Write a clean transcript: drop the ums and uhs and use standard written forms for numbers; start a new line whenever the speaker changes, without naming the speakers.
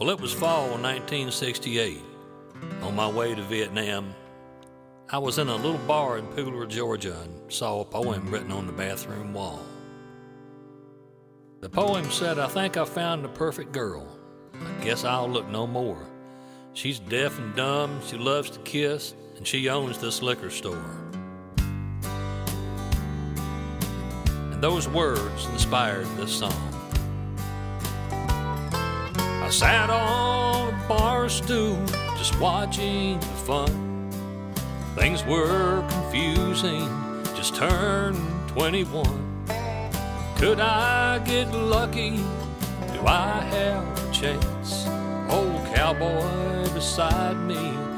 Well, it was fall 1968. On my way to Vietnam, I was in a little bar in Pooler, Georgia, and saw a poem written on the bathroom wall. The poem said, "I think I found the perfect girl. I guess I'll look no more. She's deaf and dumb, she loves to kiss, and she owns this liquor store." And those words inspired this song. I sat on a bar stool, just watching the fun. Things were confusing, just turned 21. Could I get lucky? Do I have a chance? Old cowboy beside me